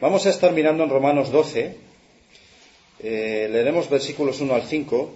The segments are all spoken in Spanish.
Vamos a estar mirando en Romanos 12, leeremos versículos 1 al 5,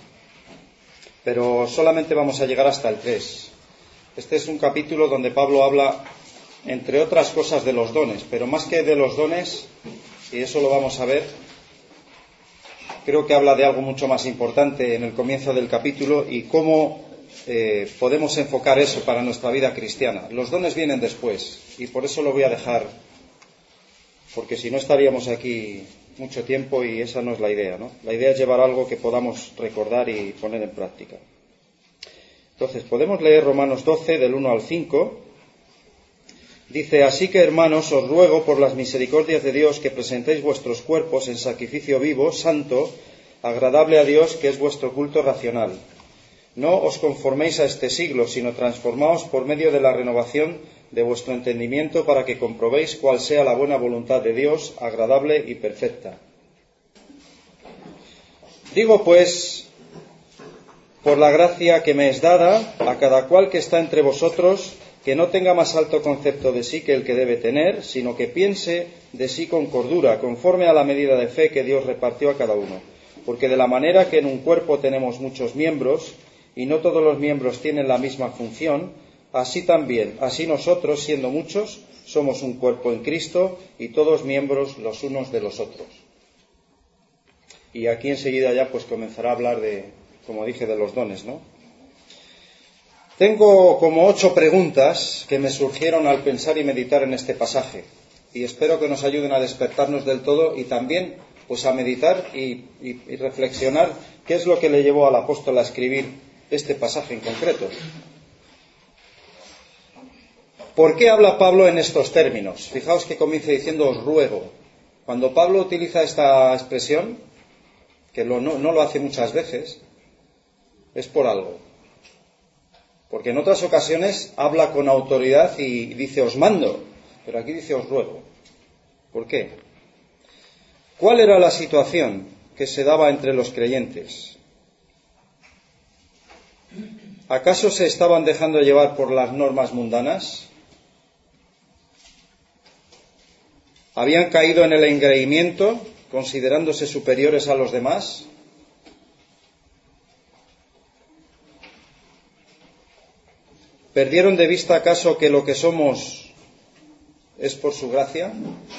pero solamente vamos a llegar hasta el 3. Este es un capítulo donde Pablo habla, entre otras cosas, de los dones, pero más que de los dones, y eso lo vamos a ver, creo que habla de algo mucho más importante en el comienzo del capítulo y cómo podemos enfocar eso para nuestra vida cristiana. Los dones vienen después y por eso lo voy a dejar, porque si no estaríamos aquí mucho tiempo y esa no es la idea, ¿no? La idea es llevar algo que podamos recordar y poner en práctica. Entonces, podemos leer Romanos 12, del 1 al 5. Dice: así que, hermanos, os ruego por las misericordias de Dios que presentéis vuestros cuerpos en sacrificio vivo, santo, agradable a Dios, que es vuestro culto racional. No os conforméis a este siglo, sino transformaos por medio de la renovación de vuestro entendimiento para que comprobéis cuál sea la buena voluntad de Dios, agradable y perfecta. Digo pues, por la gracia que me es dada, a cada cual que está entre vosotros, que no tenga más alto concepto de sí que el que debe tener, sino que piense de sí con cordura, conforme a la medida de fe que Dios repartió a cada uno. Porque de la manera que en un cuerpo tenemos muchos miembros, y no todos los miembros tienen la misma función, así nosotros, siendo muchos, somos un cuerpo en Cristo, y todos miembros los unos de los otros. Y aquí enseguida ya pues comenzará a hablar de, como dije, de los dones, ¿no? Tengo como 8 preguntas que me surgieron al pensar y meditar en este pasaje, y espero que nos ayuden a despertarnos del todo y también pues a meditar y reflexionar qué es lo que le llevó al apóstol a escribir este pasaje en concreto. ¿Por qué habla Pablo en estos términos? Fijaos que comienza diciendo os ruego. Cuando Pablo utiliza esta expresión, que no lo hace muchas veces, es por algo. Porque en otras ocasiones habla con autoridad y dice os mando, pero aquí dice os ruego. ¿Por qué? ¿Cuál era la situación que se daba entre los creyentes? ¿Acaso se estaban dejando llevar por las normas mundanas? ¿Habían caído en el engreimiento, considerándose superiores a los demás? ¿Perdieron de vista acaso que lo que somos es por su gracia?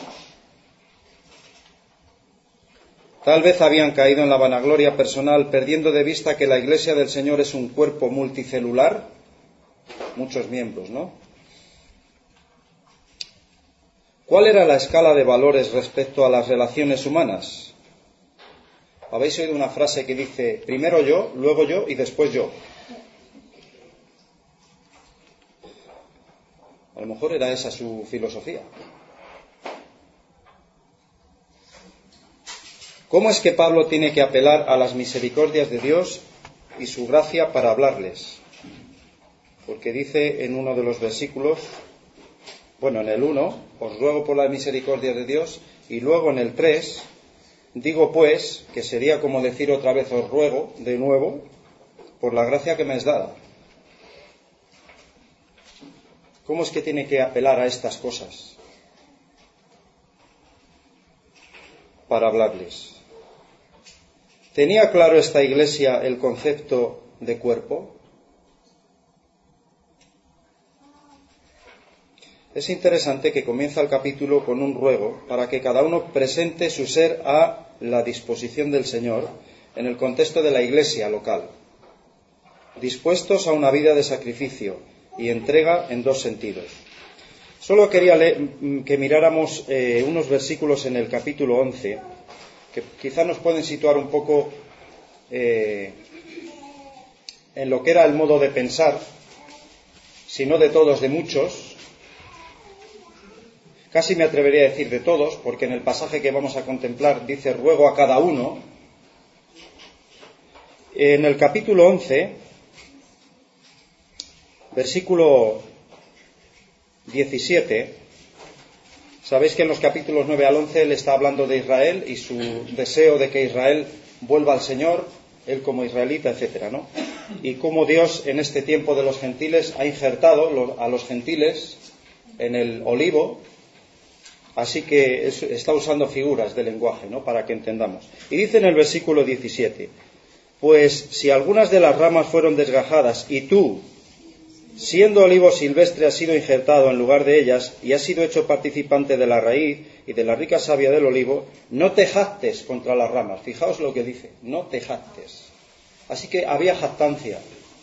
Tal vez habían caído en la vanagloria personal, perdiendo de vista que la Iglesia del Señor es un cuerpo multicelular, muchos miembros, ¿no? ¿Cuál era la escala de valores respecto a las relaciones humanas? Habéis oído una frase que dice primero yo, luego yo y después yo. A lo mejor era esa su filosofía. ¿Cómo es que Pablo tiene que apelar a las misericordias de Dios y su gracia para hablarles? Porque dice en uno de los versículos, en el 1, os ruego por la misericordia de Dios, y luego en el 3, digo pues, que sería como decir otra vez os ruego, de nuevo, por la gracia que me es dada. ¿Cómo es que tiene que apelar a estas cosas para hablarles? ¿Tenía claro esta iglesia el concepto de cuerpo? Es interesante que comienza el capítulo con un ruego para que cada uno presente su ser a la disposición del Señor en el contexto de la iglesia local, dispuestos a una vida de sacrificio y entrega en 2 sentidos. Solo quería que miráramos unos versículos en el capítulo 11 que quizá nos pueden situar un poco en lo que era el modo de pensar, si no de todos, de muchos. Casi me atrevería a decir de todos, porque en el pasaje que vamos a contemplar dice ruego a cada uno. En el capítulo 11, versículo 17, sabéis que en los capítulos 9 al 11 él está hablando de Israel y su deseo de que Israel vuelva al Señor, él como israelita, etcétera, ¿no? Y cómo Dios en este tiempo de los gentiles ha injertado a los gentiles en el olivo, Así que está usando figuras de lenguaje, ¿no?, para que entendamos. Y dice en el versículo 17, pues si algunas de las ramas fueron desgajadas y tú, siendo olivo silvestre, has sido injertado en lugar de ellas y has sido hecho participante de la raíz y de la rica savia del olivo, no te jactes contra las ramas. Fijaos lo que dice, no te jactes. Así que había jactancia.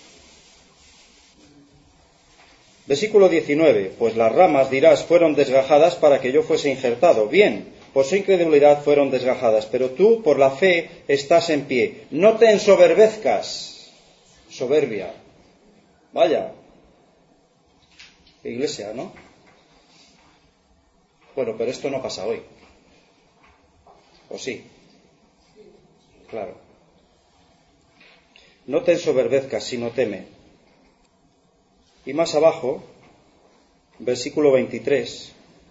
Versículo 19, pues las ramas, dirás, fueron desgajadas para que yo fuese injertado. Bien, por su incredulidad fueron desgajadas, pero tú por la fe estás en pie. No te ensoberbezcas. Soberbia. Vaya. Iglesia, ¿no? Bueno, pero esto no pasa hoy. ¿O sí? Claro. No te ensoberbezcas, sino teme. Y más abajo, versículo 23.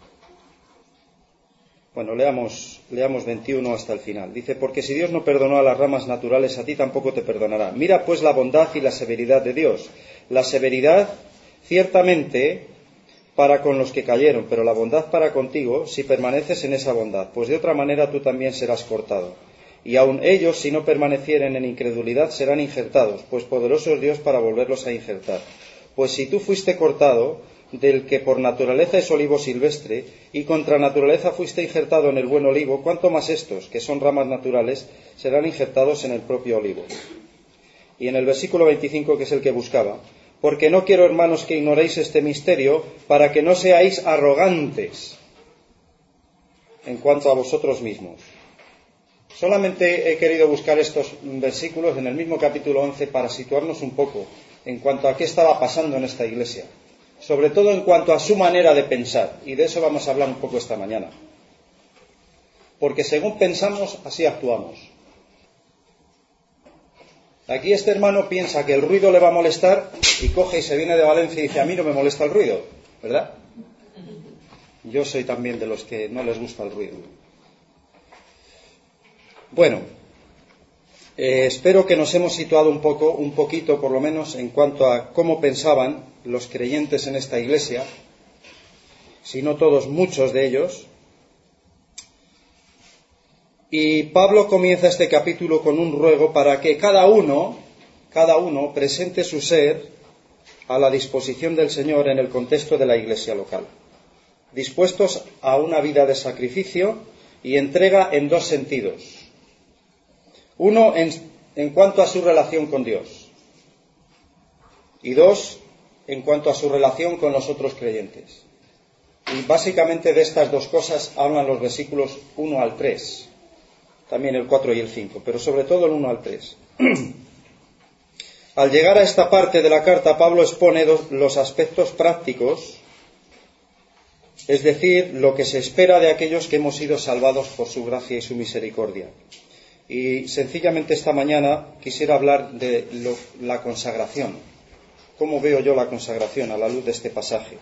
Bueno, leamos 21 hasta el final. Dice, porque si Dios no perdonó a las ramas naturales, a ti tampoco te perdonará. Mira pues la bondad y la severidad de Dios. La severidad, ciertamente, para con los que cayeron, pero la bondad para contigo, si permaneces en esa bondad, pues de otra manera tú también serás cortado. Y aun ellos, si no permanecieren en incredulidad, serán injertados, pues poderoso es Dios para volverlos a injertar. Pues si tú fuiste cortado, del que por naturaleza es olivo silvestre, y contra naturaleza fuiste injertado en el buen olivo, ¿cuánto más estos, que son ramas naturales, serán injertados en el propio olivo? Y en el versículo 25, que es el que buscaba, porque no quiero, hermanos, que ignoréis este misterio, para que no seáis arrogantes en cuanto a vosotros mismos. Solamente he querido buscar estos versículos en el mismo capítulo 11 para situarnos un poco en cuanto a qué estaba pasando en esta iglesia, sobre todo en cuanto a su manera de pensar, y de eso vamos a hablar un poco esta mañana. Porque según pensamos, así actuamos. Aquí este hermano piensa que el ruido le va a molestar y coge y se viene de Valencia y dice, a mí no me molesta el ruido, ¿verdad? Yo soy también de los que no les gusta el ruido. Bueno, espero que nos hemos situado un poquito por lo menos, en cuanto a cómo pensaban los creyentes en esta iglesia, si no todos, muchos de ellos. Y Pablo comienza este capítulo con un ruego para que cada uno presente su ser a la disposición del Señor en el contexto de la iglesia local, dispuestos a una vida de sacrificio y entrega en dos sentidos. Uno, en cuanto a su relación con Dios. Y dos, en cuanto a su relación con los otros creyentes. Y básicamente de estas dos cosas hablan los versículos 1 al 3. También el 4 y el 5, pero sobre todo el 1 al 3. Al llegar a esta parte de la carta, Pablo expone los aspectos prácticos, es decir, lo que se espera de aquellos que hemos sido salvados por su gracia y su misericordia. Y sencillamente esta mañana quisiera hablar de la consagración. ¿Cómo veo yo la consagración a la luz de este pasaje?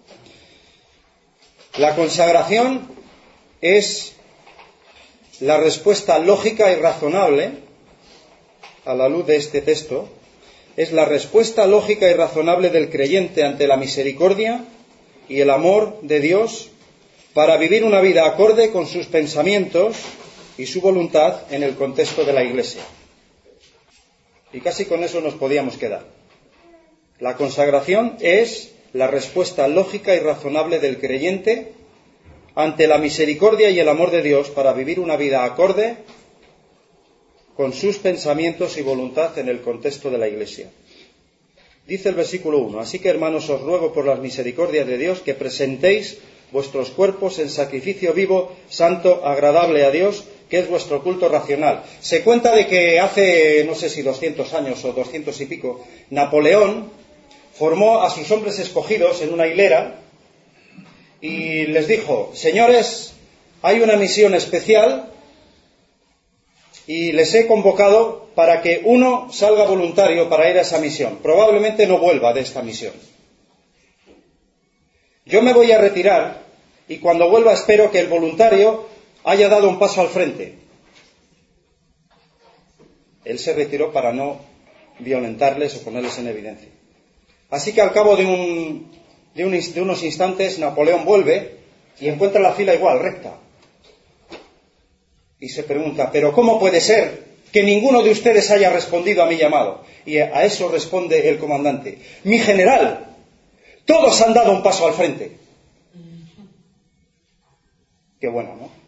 La consagración es la respuesta lógica y razonable, a la luz de este texto, es la respuesta lógica y razonable del creyente ante la misericordia y el amor de Dios para vivir una vida acorde con sus pensamientos y su voluntad en el contexto de la iglesia. Y casi con eso nos podíamos quedar. La consagración es la respuesta lógica y razonable del creyente ante la misericordia y el amor de Dios para vivir una vida acorde con sus pensamientos y voluntad en el contexto de la iglesia. Dice el versículo 1, así que hermanos os ruego por las misericordias de Dios que presentéis vuestros cuerpos en sacrificio vivo, santo, agradable a Dios, que es vuestro culto racional. Se cuenta de que hace, no sé si 200 años o 200 y pico, Napoleón formó a sus hombres escogidos en una hilera y les dijo, señores, hay una misión especial y les he convocado para que uno salga voluntario para ir a esa misión. Probablemente no vuelva de esta misión. Yo me voy a retirar y cuando vuelva espero que el voluntario haya dado un paso al frente. Él se retiró para no violentarles o ponerles en evidencia. Así que al cabo de unos instantes Napoleón vuelve y encuentra la fila igual, recta. Y se pregunta, ¿pero cómo puede ser que ninguno de ustedes haya respondido a mi llamado? Y a eso responde el comandante, mi general, todos han dado un paso al frente. Qué bueno, ¿no?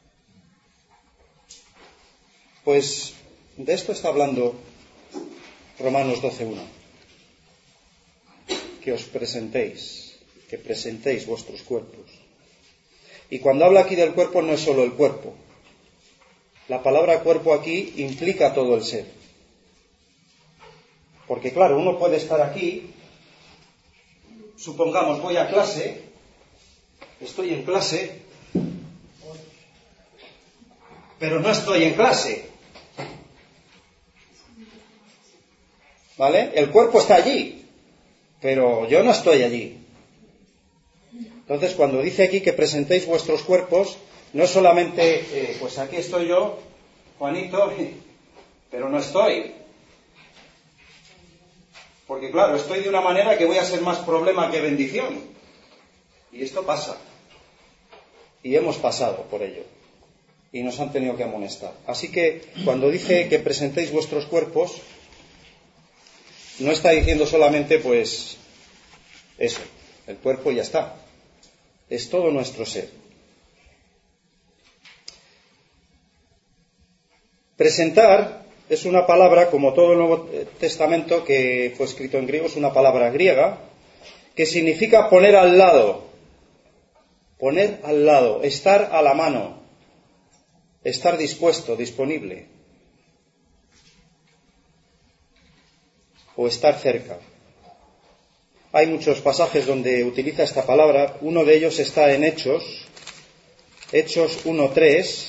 Pues de esto está hablando Romanos 12:1. Que os presentéis, que presentéis vuestros cuerpos. Y cuando habla aquí del cuerpo no es solo el cuerpo. La palabra cuerpo aquí implica todo el ser. Porque claro, uno puede estar aquí, supongamos voy a clase, estoy en clase, pero no estoy en clase. ¿Vale? El cuerpo está allí, pero yo no estoy allí. Entonces, cuando dice aquí que presentéis vuestros cuerpos, no es solamente, pues aquí estoy yo, Juanito, pero no estoy. Porque claro, estoy de una manera que voy a ser más problema que bendición. Y esto pasa. Y hemos pasado por ello. Y nos han tenido que amonestar. Así que, cuando dice que presentéis vuestros cuerpos, no está diciendo solamente, pues, eso, el cuerpo y ya está. Es todo nuestro ser. Presentar es una palabra, como todo el Nuevo Testamento que fue escrito en griego, es una palabra griega que significa poner al lado, estar a la mano, estar dispuesto, disponible, o estar cerca. Hay muchos pasajes donde utiliza esta palabra. Uno de ellos está en Hechos 1:3.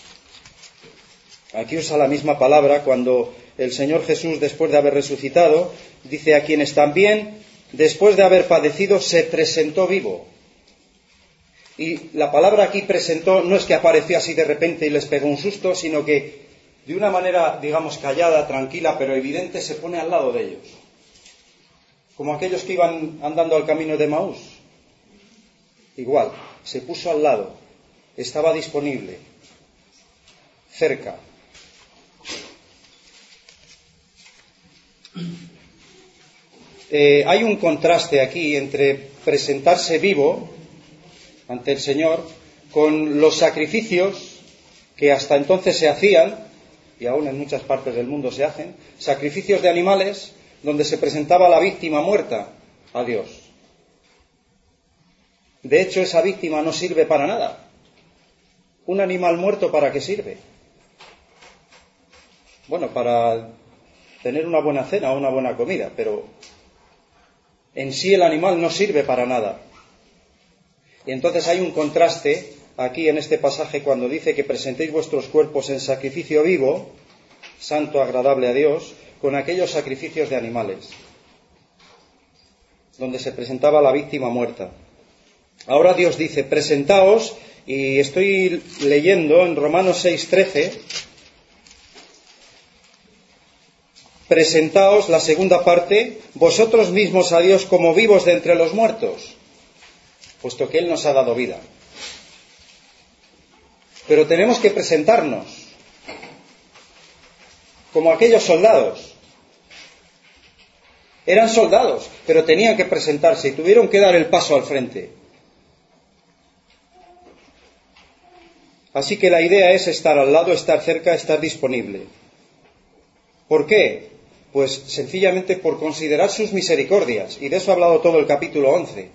Aquí usa la misma palabra cuando el Señor Jesús, después de haber resucitado, dice a quienes también, después de haber padecido, se presentó vivo. Y la palabra aquí presentó no es que apareció así de repente y les pegó un susto, sino que de una manera, digamos, callada, tranquila, pero evidente, se pone al lado de ellos. Como aquellos que iban andando al camino de Emaús. Igual, se puso al lado, estaba disponible, cerca. Hay un contraste aquí entre presentarse vivo ante el Señor con los sacrificios que hasta entonces se hacían, y aún en muchas partes del mundo se hacen, sacrificios de animales donde se presentaba la víctima muerta a Dios. De hecho, esa víctima no sirve para nada. ¿Un animal muerto para qué sirve? Bueno, para tener una buena cena o una buena comida, pero en sí el animal no sirve para nada. Y entonces hay un contraste aquí en este pasaje cuando dice que presentéis vuestros cuerpos en sacrificio vivo, santo, agradable a Dios, con aquellos sacrificios de animales, donde se presentaba la víctima muerta. Ahora Dios dice, presentaos, y estoy leyendo en Romanos 6:13, presentaos, la segunda parte, vosotros mismos a Dios como vivos de entre los muertos, puesto que Él nos ha dado vida. Pero tenemos que presentarnos como aquellos soldados. Eran soldados, pero tenían que presentarse y tuvieron que dar el paso al frente. Así que la idea es estar al lado, estar cerca, estar disponible. ¿Por qué? Pues sencillamente por considerar sus misericordias, y de eso ha hablado todo el capítulo 11.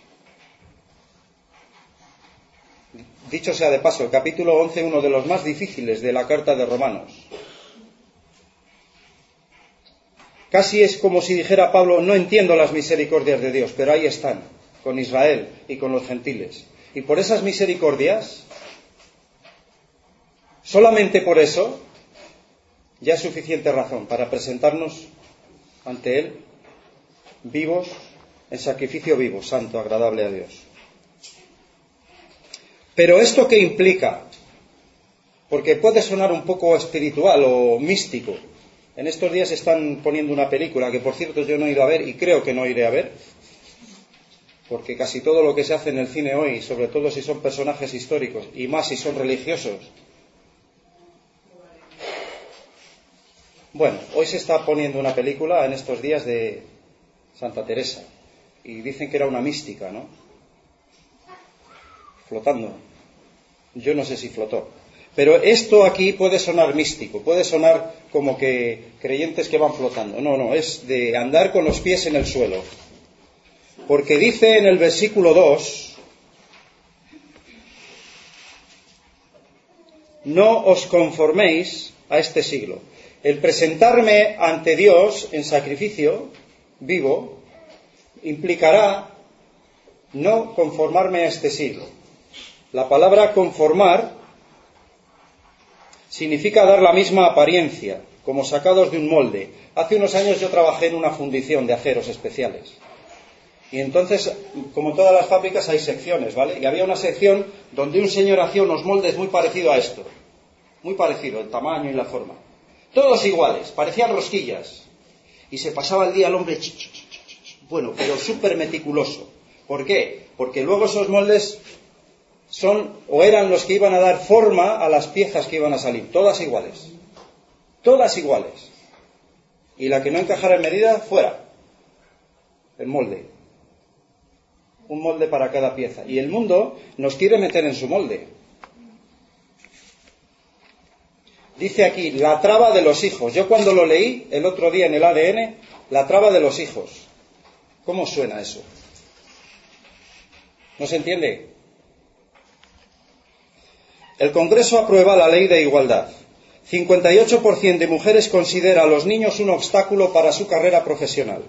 Dicho sea de paso, el capítulo 11, uno de los más difíciles de la carta de Romanos. Casi es como si dijera Pablo, no entiendo las misericordias de Dios, pero ahí están, con Israel y con los gentiles. Y por esas misericordias, solamente por eso, ya es suficiente razón para presentarnos ante Él, vivos, en sacrificio vivo, santo, agradable a Dios. Pero ¿esto qué implica? Porque puede sonar un poco espiritual o místico. En estos días están poniendo una película que, por cierto, yo no he ido a ver y creo que no iré a ver. porque casi todo lo que se hace en el cine hoy, sobre todo si son personajes históricos, y más si son religiosos. Bueno, hoy se está poniendo una película en estos días de Santa Teresa, y dicen que era una mística, ¿no? Flotando. Yo no sé si flotó. Pero esto aquí puede sonar místico, puede sonar como que creyentes que van flotando. No, es de andar con los pies en el suelo. Porque dice en el versículo 2, no os conforméis a este siglo. El presentarme ante Dios en sacrificio vivo implicará no conformarme a este siglo. La palabra conformar significa dar la misma apariencia, como sacados de un molde. Hace unos años yo trabajé en una fundición de aceros especiales. Y entonces, como en todas las fábricas, hay secciones, ¿vale? Y había una sección donde un señor hacía unos moldes muy parecidos a esto. Muy parecido, el tamaño y la forma. Todos iguales, parecían rosquillas. Y se pasaba el día el hombre, bueno, pero súper meticuloso. ¿Por qué? Porque luego esos moldes son o eran los que iban a dar forma a las piezas que iban a salir. Todas iguales. Todas iguales. Y la que no encajara en medida, fuera. El molde. Un molde para cada pieza. Y el mundo nos quiere meter en su molde. Dice aquí, la traba de los hijos. Yo cuando lo leí el otro día en el ADN, la traba de los hijos. ¿Cómo suena eso? ¿No se entiende? El Congreso aprueba la ley de igualdad. 58% de mujeres considera a los niños un obstáculo para su carrera profesional.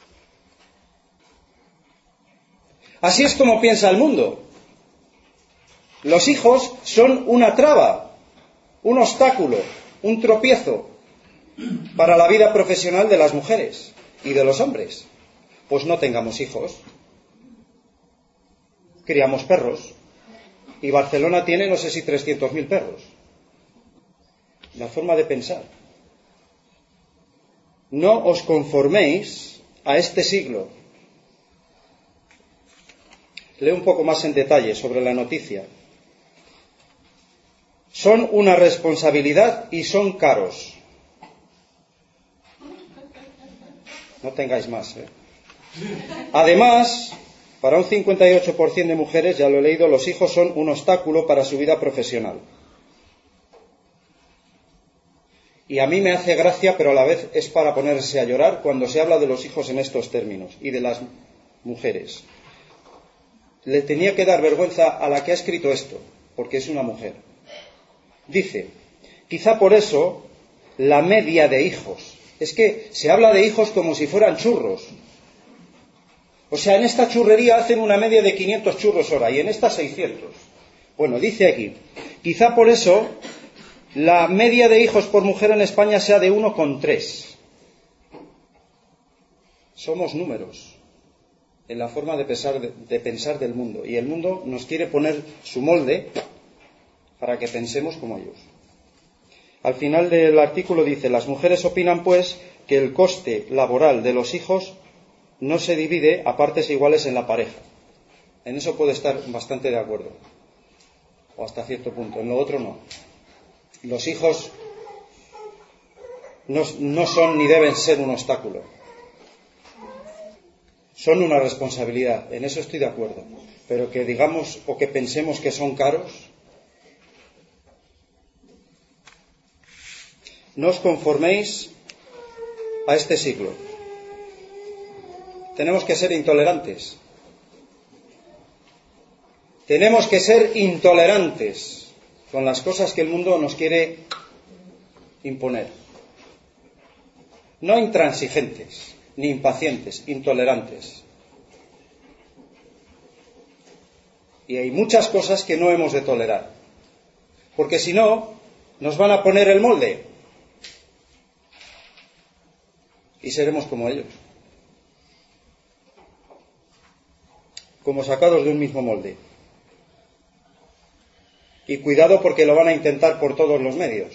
Así es como piensa el mundo. Los hijos son una traba, un obstáculo, un tropiezo para la vida profesional de las mujeres y de los hombres. Pues no tengamos hijos. Criamos perros. Y Barcelona tiene, no sé si 300.000 perros. La forma de pensar. No os conforméis a este siglo. Leo un poco más en detalle sobre la noticia. Son una responsabilidad y son caros. No tengáis más, ¿eh? Además, para un 58% de mujeres, ya lo he leído, los hijos son un obstáculo para su vida profesional. Y a mí me hace gracia, pero a la vez es para ponerse a llorar cuando se habla de los hijos en estos términos y de las mujeres. Le tenía que dar vergüenza a la que ha escrito esto, porque es una mujer. Dice, quizá por eso la media de hijos. Es que se habla de hijos como si fueran churros. O sea, en esta churrería hacen una media de 500 churros hora y en esta 600. Bueno, dice aquí, quizá por eso la media de hijos por mujer en España sea de 1,3. Somos números en la forma de pensar del mundo. Y el mundo nos quiere poner su molde para que pensemos como ellos. Al final del artículo dice, las mujeres opinan pues que el coste laboral de los hijos no se divide a partes iguales en la pareja. En eso puedo estar bastante de acuerdo. O hasta cierto punto. En lo otro no. Los hijos no son ni deben ser un obstáculo. Son una responsabilidad. En eso estoy de acuerdo. Pero que digamos o que pensemos que son caros. No os conforméis a este siglo. Tenemos que ser intolerantes. Tenemos que ser intolerantes con las cosas que el mundo nos quiere imponer. No intransigentes, ni impacientes, intolerantes. Y hay muchas cosas que no hemos de tolerar. Porque si no, nos van a poner el molde. Y seremos como ellos. Como sacados de un mismo molde. Y cuidado porque lo van a intentar por todos los medios.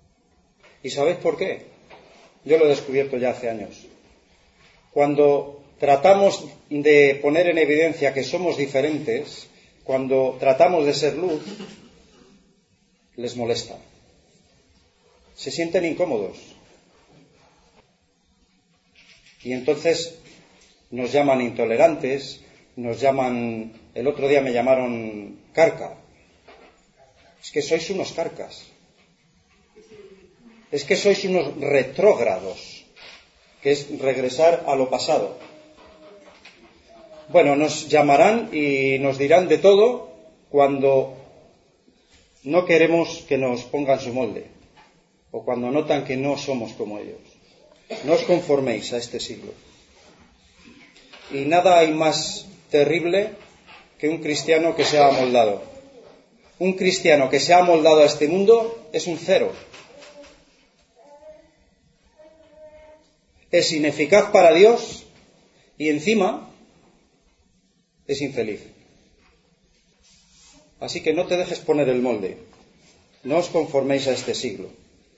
¿Y sabéis por qué? Yo lo he descubierto ya hace años. Cuando tratamos de poner en evidencia que somos diferentes, cuando tratamos de ser luz, les molesta. Se sienten incómodos. Y entonces nos llaman intolerantes, nos llaman... El otro día me llamaron carca. Es que sois unos carcas. Es que sois unos retrógrados, que es regresar a lo pasado. Bueno, nos llamarán y nos dirán de todo cuando no queremos que nos pongan su molde, o cuando notan que no somos como ellos. No os conforméis a este siglo. Y nada hay más terrible que un cristiano que se ha amoldado. Un cristiano que se ha amoldado a este mundo es un cero. Es ineficaz para Dios y encima es infeliz. Así que no te dejes poner el molde. No os conforméis a este siglo.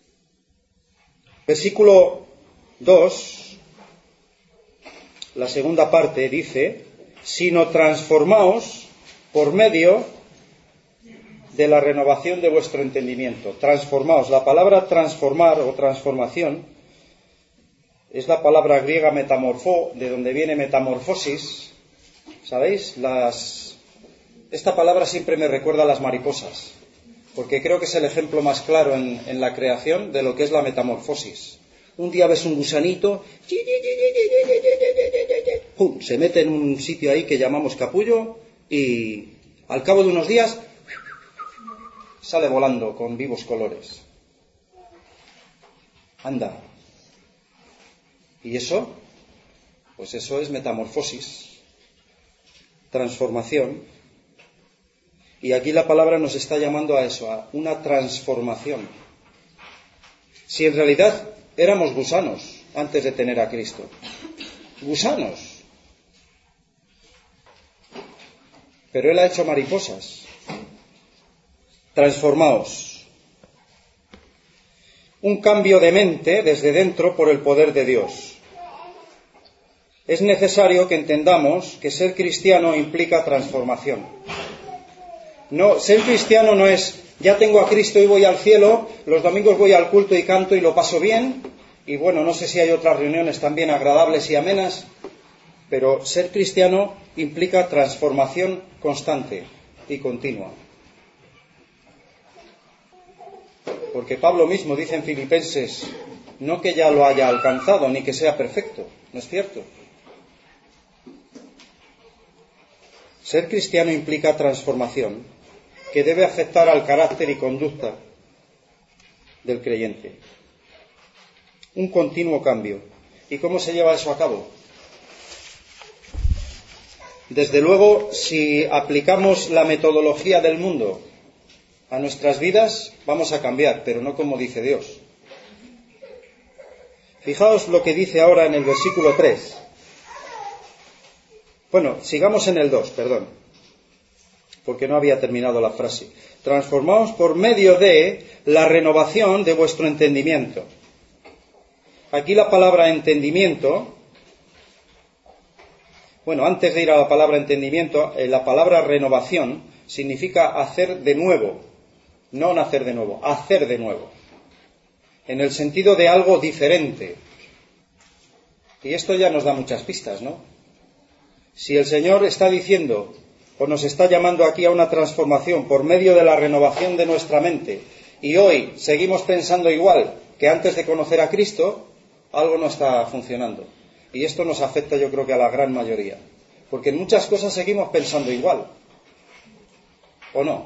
Versículo 2, la segunda parte dice, sino transformaos por medio de la renovación de vuestro entendimiento. Transformaos. La palabra transformar o transformación es la palabra griega metamorfó, de donde viene metamorfosis. ¿Sabéis? Esta palabra siempre me recuerda a las mariposas, porque creo que es el ejemplo más claro en la creación de lo que es la metamorfosis. Un día ves un gusanito, ¡pum!, se mete en un sitio ahí que llamamos capullo y al cabo de unos días sale volando con vivos colores. Anda. ¿Y eso? Pues eso es metamorfosis, transformación. Y aquí la palabra nos está llamando a eso, a una transformación. Si en realidad éramos gusanos antes de tener a Cristo. Gusanos. Pero Él ha hecho mariposas. Transformaos. Un cambio de mente desde dentro por el poder de Dios. Es necesario que entendamos que ser cristiano implica transformación. No, ser cristiano no es, ya tengo a Cristo y voy al cielo, los domingos voy al culto y canto y lo paso bien, y bueno, no sé si hay otras reuniones también agradables y amenas, pero ser cristiano implica transformación constante y continua. Porque Pablo mismo dice en Filipenses, no que ya lo haya alcanzado ni que sea perfecto, ¿no es cierto? Ser cristiano implica transformación que debe afectar al carácter y conducta del creyente. Un continuo cambio. ¿Y cómo se lleva eso a cabo? Desde luego, si aplicamos la metodología del mundo a nuestras vidas, vamos a cambiar, pero no como dice Dios. Fijaos lo que dice ahora en el versículo 3. Bueno, sigamos en el 2, perdón, porque no había terminado la frase. Transformaos por medio de la renovación de vuestro entendimiento. Aquí la palabra entendimiento, bueno, antes de ir a la palabra entendimiento, la palabra renovación significa hacer de nuevo, no nacer de nuevo, hacer de nuevo, en el sentido de algo diferente. Y esto ya nos da muchas pistas, ¿no? Si el Señor está diciendo o nos está llamando aquí a una transformación por medio de la renovación de nuestra mente y hoy seguimos pensando igual que antes de conocer a Cristo, algo no está funcionando. Y esto nos afecta, yo creo que a la gran mayoría, porque en muchas cosas seguimos pensando igual, ¿o no?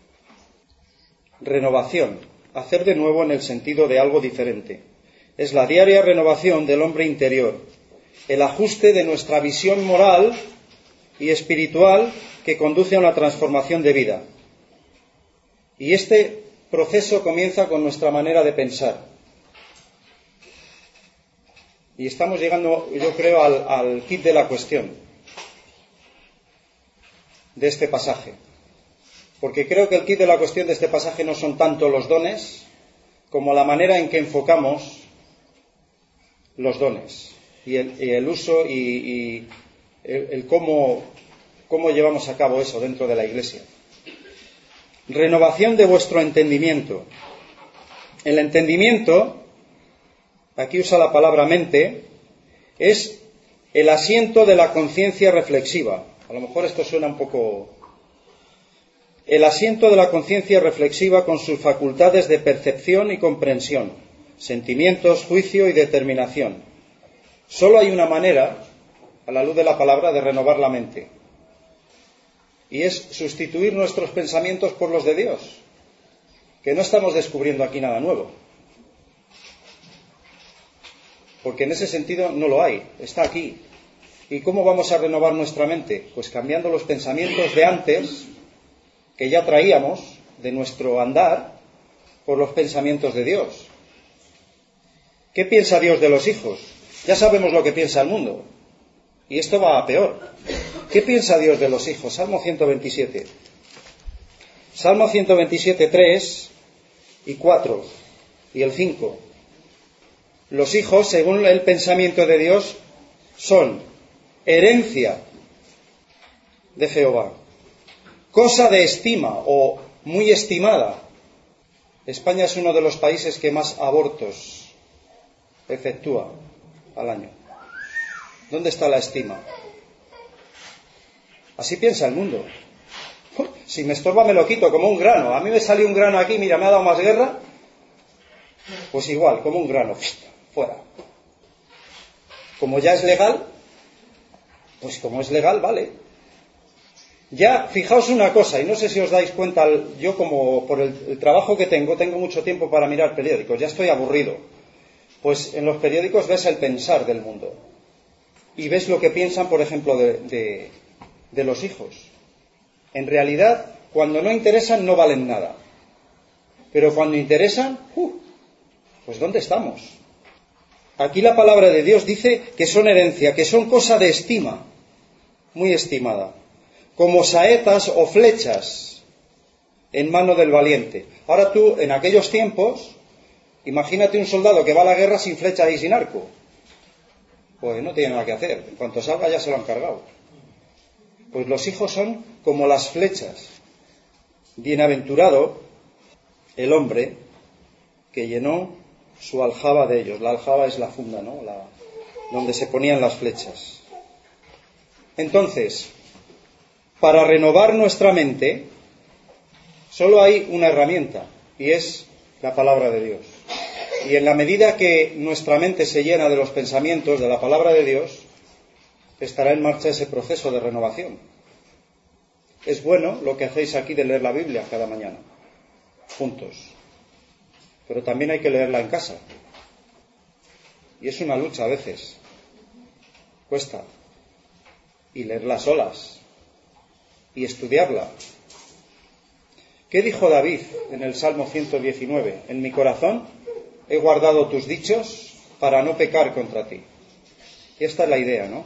Renovación, hacer de nuevo en el sentido de algo diferente. Es la diaria renovación del hombre interior, el ajuste de nuestra visión moral y espiritual que conduce a una transformación de vida. Y este proceso comienza con nuestra manera de pensar. Y estamos llegando, yo creo, al quid de la cuestión de este pasaje. Porque creo que el quid de la cuestión de este pasaje no son tanto los dones como la manera en que enfocamos los dones. y el uso y el cómo llevamos a cabo eso dentro de la Iglesia. Renovación de vuestro entendimiento. El entendimiento, aquí usa la palabra mente, es el asiento de la conciencia reflexiva. A lo mejor esto suena un poco... El asiento de la conciencia reflexiva con sus facultades de percepción y comprensión, sentimientos, juicio y determinación. Solo hay una manera, a la luz de la palabra, de renovar la mente. Y es sustituir nuestros pensamientos por los de Dios. Que no estamos descubriendo aquí nada nuevo. Porque en ese sentido no lo hay, está aquí. ¿Y cómo vamos a renovar nuestra mente? Pues cambiando los pensamientos de antes, que ya traíamos de nuestro andar, por los pensamientos de Dios. ¿Qué piensa Dios de los hijos? Ya sabemos lo que piensa el mundo. Y esto va a peor. ¿Qué piensa Dios de los hijos? Salmo 127. Salmo 127, 3 y 4 y el 5. Los hijos, según el pensamiento de Dios, son herencia de Jehová, cosa de estima o muy estimada. España es uno de los países que más abortos efectúa al año. ¿Dónde está la estima? Así piensa el mundo. Si me estorba me lo quito, como un grano. A mí me salió un grano aquí, mira, me ha dado más guerra. Pues igual, como un grano, fuera. Como ya es legal, pues como es legal, vale. Ya, fijaos una cosa, y no sé si os dais cuenta, yo como por el trabajo que tengo mucho tiempo para mirar periódicos, ya estoy aburrido. Pues en los periódicos ves el pensar del mundo. Y ves lo que piensan, por ejemplo, de los hijos. En realidad, cuando no interesan, no valen nada. Pero cuando interesan, pues ¿dónde estamos? Aquí la palabra de Dios dice que son herencia, que son cosa de estima, muy estimada, como saetas o flechas en mano del valiente. Ahora tú, en aquellos tiempos, imagínate un soldado que va a la guerra sin flecha y sin arco. Pues no tiene nada que hacer, en cuanto salga ya se lo han cargado. Pues los hijos son como las flechas. Bienaventurado el hombre que llenó su aljaba de ellos. La aljaba es la funda, ¿no? Donde se ponían las flechas. Entonces, para renovar nuestra mente, solo hay una herramienta, y es la palabra de Dios. Y en la medida que nuestra mente se llena de los pensamientos de la palabra de Dios, estará en marcha ese proceso de renovación. Es bueno lo que hacéis aquí de leer la Biblia cada mañana, juntos. Pero también hay que leerla en casa. Y es una lucha a veces. Cuesta. Y leerla solas. Y estudiarla. ¿Qué dijo David en el Salmo 119? En mi corazón he guardado tus dichos para no pecar contra ti. Y esta es la idea, ¿no?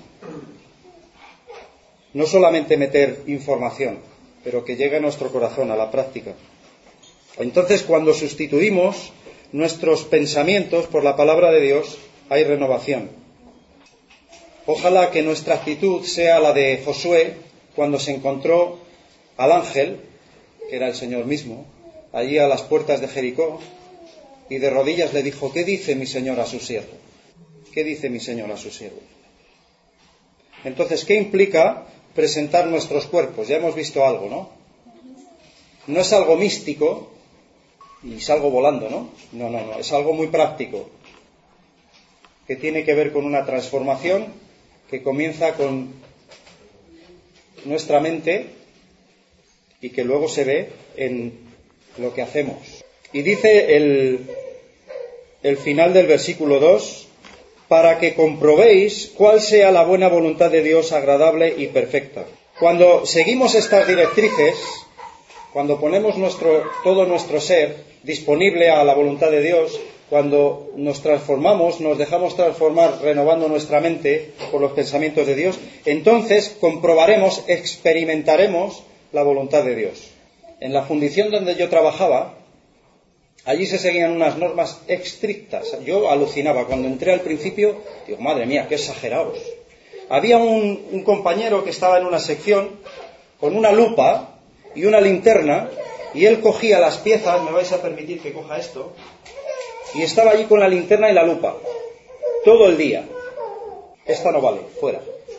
No solamente meter información, pero que llegue a nuestro corazón, a la práctica. Entonces, cuando sustituimos nuestros pensamientos por la palabra de Dios, hay renovación. Ojalá que nuestra actitud sea la de Josué cuando se encontró al ángel, que era el Señor mismo, allí a las puertas de Jericó, y de rodillas le dijo: ¿qué dice mi Señor a su siervo? ¿Qué dice mi Señor a su siervo? Entonces, ¿qué implica presentar nuestros cuerpos? Ya hemos visto algo, ¿no? No es algo místico y salgo volando, ¿no? No, es algo muy práctico, que tiene que ver con una transformación que comienza con nuestra mente y que luego se ve en lo que hacemos. Y dice el final del versículo 2: para que comprobéis cuál sea la buena voluntad de Dios, agradable y perfecta. Cuando seguimos estas directrices, cuando ponemos todo nuestro ser disponible a la voluntad de Dios, cuando nos transformamos, nos dejamos transformar renovando nuestra mente por los pensamientos de Dios, entonces comprobaremos, experimentaremos la voluntad de Dios. En la fundición donde yo trabajaba, Allí se seguían unas normas estrictas. Yo alucinaba. Cuando entré al principio, digo, madre mía, qué exagerados. Había un compañero que estaba en una sección con una lupa y una linterna, y él cogía las piezas, me vais a permitir que coja esto, y estaba allí con la linterna y la lupa, todo el día. Esta no vale, fuera.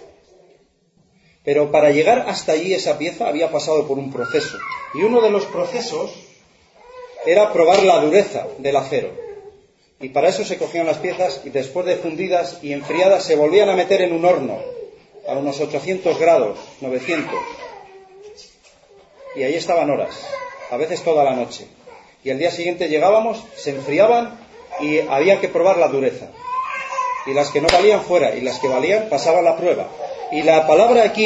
Pero para llegar hasta allí esa pieza había pasado por un proceso, y uno de los procesos era probar la dureza del acero. Y para eso se cogían las piezas y después de fundidas y enfriadas se volvían a meter en un horno a unos 800 grados, 900. Y ahí estaban horas, a veces toda la noche. Y el día siguiente llegábamos, se enfriaban y había que probar la dureza. Y las que no valían fuera, y las que valían pasaban la prueba. Y la palabra aquí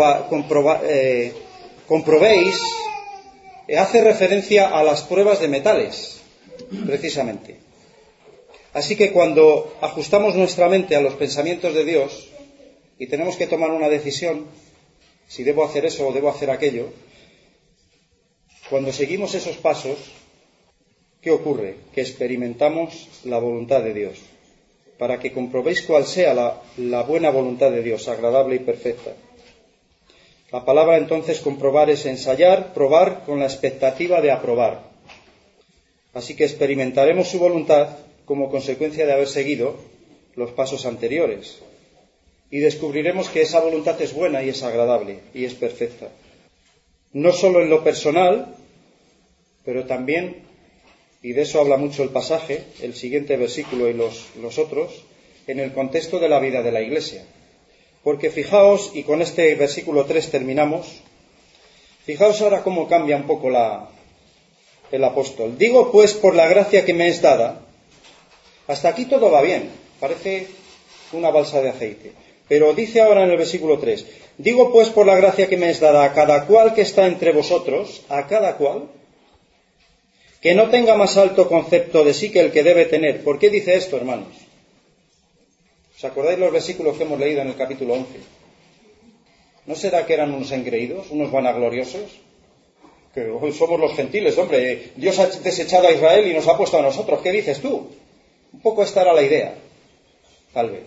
comprobéis hace referencia a las pruebas de metales, precisamente. Así que cuando ajustamos nuestra mente a los pensamientos de Dios y tenemos que tomar una decisión, si debo hacer eso o debo hacer aquello, cuando seguimos esos pasos, ¿qué ocurre? Que experimentamos la voluntad de Dios, para que comprobéis cuál sea la buena voluntad de Dios, agradable y perfecta. La palabra entonces comprobar es ensayar, probar con la expectativa de aprobar. Así que experimentaremos su voluntad como consecuencia de haber seguido los pasos anteriores. Y descubriremos que esa voluntad es buena y es agradable y es perfecta. No solo en lo personal, pero también, y de eso habla mucho el pasaje, el siguiente versículo y los otros, en el contexto de la vida de la Iglesia. Porque fijaos, y con este versículo 3 terminamos, fijaos ahora cómo cambia un poco el apóstol. Digo pues por la gracia que me es dada, hasta aquí todo va bien, parece una balsa de aceite. Pero dice ahora en el versículo 3, digo pues por la gracia que me es dada a cada cual que está entre vosotros, a cada cual, que no tenga más alto concepto de sí que el que debe tener. ¿Por qué dice esto, hermanos? ¿Os acordáis los versículos que hemos leído en el capítulo 11? ¿No será que eran unos engreídos, unos vanagloriosos? Que hoy somos los gentiles, hombre, Dios ha desechado a Israel y nos ha puesto a nosotros. ¿Qué dices tú? Un poco esta era la idea, tal vez.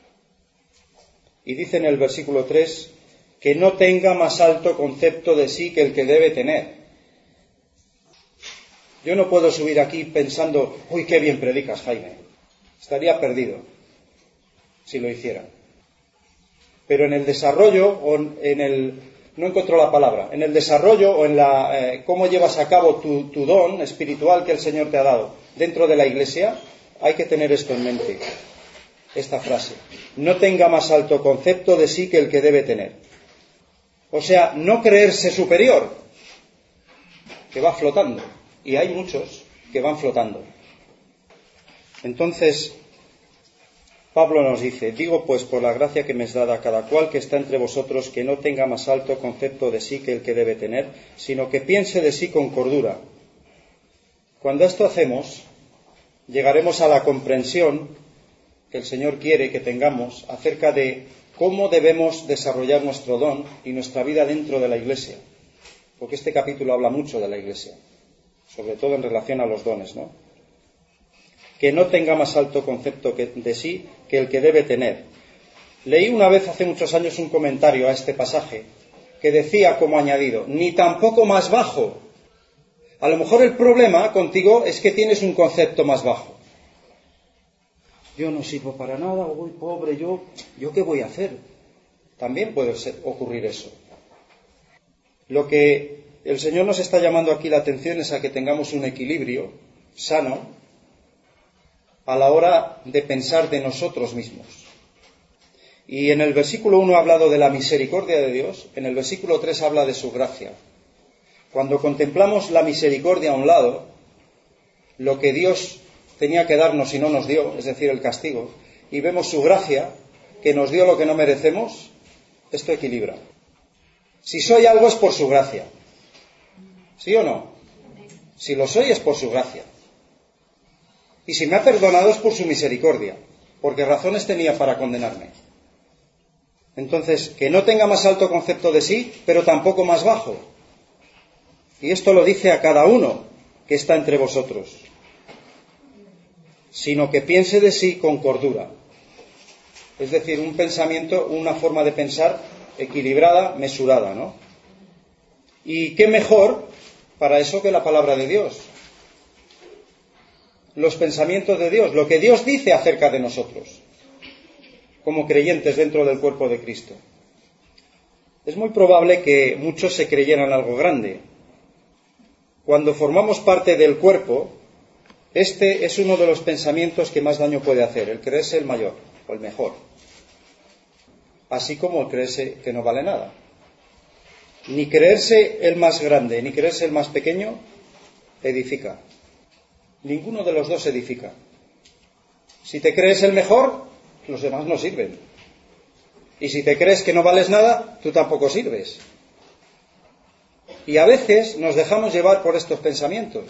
Y dice en el versículo 3, que no tenga más alto concepto de sí que el que debe tener. Yo no puedo subir aquí pensando, uy, qué bien predicas, Jaime. Estaría perdido si lo hiciera. Pero en el desarrollo, o no encuentro la palabra, en el desarrollo o en cómo llevas a cabo tu don espiritual que el Señor te ha dado dentro de la Iglesia, hay que tener esto en mente, esta frase. No tenga más alto concepto de sí que el que debe tener. O sea, no creerse superior, que va flotando. Y hay muchos que van flotando. Entonces, Pablo nos dice, digo pues por la gracia que me es dada a cada cual que está entre vosotros, que no tenga más alto concepto de sí que el que debe tener, sino que piense de sí con cordura. Cuando esto hacemos, llegaremos a la comprensión que el Señor quiere que tengamos acerca de cómo debemos desarrollar nuestro don y nuestra vida dentro de la Iglesia. Porque este capítulo habla mucho de la Iglesia, sobre todo en relación a los dones, ¿no? Que no tenga más alto concepto de sí que el que debe tener. Leí una vez hace muchos años un comentario a este pasaje que decía como añadido, ni tampoco más bajo. A lo mejor el problema contigo es que tienes un concepto más bajo. Yo no sirvo para nada, uy, pobre, ¿yo qué voy a hacer? También puede ocurrir eso. Lo que el Señor nos está llamando aquí la atención es a que tengamos un equilibrio sano a la hora de pensar de nosotros mismos. Y en el versículo 1 ha hablado de la misericordia de Dios, en el versículo 3 habla de su gracia. Cuando contemplamos la misericordia a un lado, lo que Dios tenía que darnos y no nos dio, es decir, el castigo, y vemos su gracia, que nos dio lo que no merecemos, esto equilibra. Si soy algo es por su gracia. ¿Sí o no? Si lo soy es por su gracia. Y si me ha perdonado es por su misericordia, porque razones tenía para condenarme. Entonces, que no tenga más alto concepto de sí, pero tampoco más bajo. Y esto lo dice a cada uno, que está entre vosotros, sino que piense de sí con cordura. Es decir, un pensamiento, una forma de pensar equilibrada, mesurada, ¿no? Y qué mejor para eso que la palabra de Dios. Los pensamientos de Dios, lo que Dios dice acerca de nosotros, como creyentes dentro del cuerpo de Cristo. Es muy probable que muchos se creyeran algo grande. Cuando formamos parte del cuerpo, este es uno de los pensamientos que más daño puede hacer, el creerse el mayor o el mejor. Así como el creerse que no vale nada. Ni creerse el más grande, ni creerse el más pequeño, edifica. Ninguno de los dos edifica. Si te crees el mejor, los demás no sirven. Y si te crees que no vales nada, tú tampoco sirves. Y a veces nos dejamos llevar por estos pensamientos.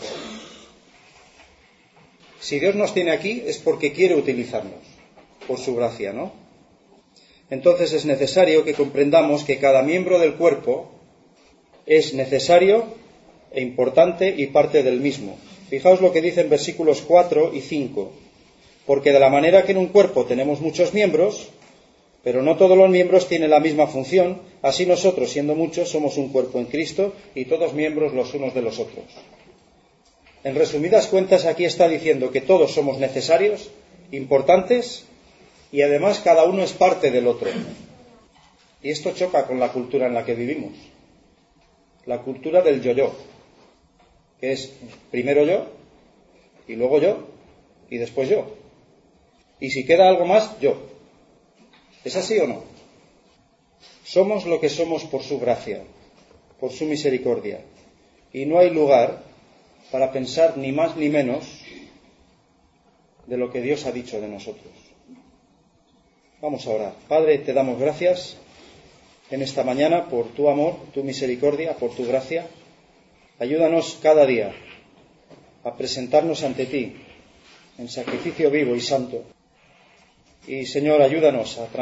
Si Dios nos tiene aquí es porque quiere utilizarnos, por su gracia, ¿no? Entonces es necesario que comprendamos que cada miembro del cuerpo es necesario e importante y parte del mismo. Fijaos lo que dicen versículos 4 y 5. Porque de la manera que en un cuerpo tenemos muchos miembros, pero no todos los miembros tienen la misma función, así nosotros, siendo muchos, somos un cuerpo en Cristo y todos miembros los unos de los otros. En resumidas cuentas, aquí está diciendo que todos somos necesarios, importantes, y además cada uno es parte del otro. Y esto choca con la cultura en la que vivimos. La cultura del yo-yo, que es primero yo, y luego yo, y después yo. Y si queda algo más, yo. ¿Es así o no? Somos lo que somos por su gracia, por su misericordia. Y no hay lugar para pensar ni más ni menos de lo que Dios ha dicho de nosotros. Vamos a orar. Padre, te damos gracias en esta mañana por tu amor, tu misericordia, por tu gracia. Ayúdanos cada día a presentarnos ante ti en sacrificio vivo y santo. Y, Señor, ayúdanos a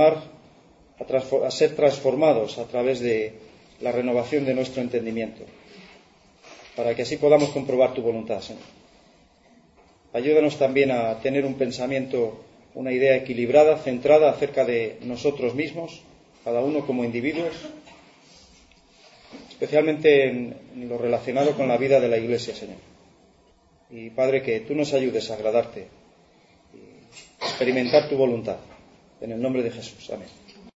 ser transformados a través de la renovación de nuestro entendimiento, para que así podamos comprobar tu voluntad, Señor. Ayúdanos también a tener un pensamiento, una idea equilibrada, centrada acerca de nosotros mismos, cada uno como individuos, especialmente en lo relacionado con la vida de la Iglesia, Señor. Y, Padre, que tú nos ayudes a agradarte y experimentar tu voluntad. En el nombre de Jesús. Amén.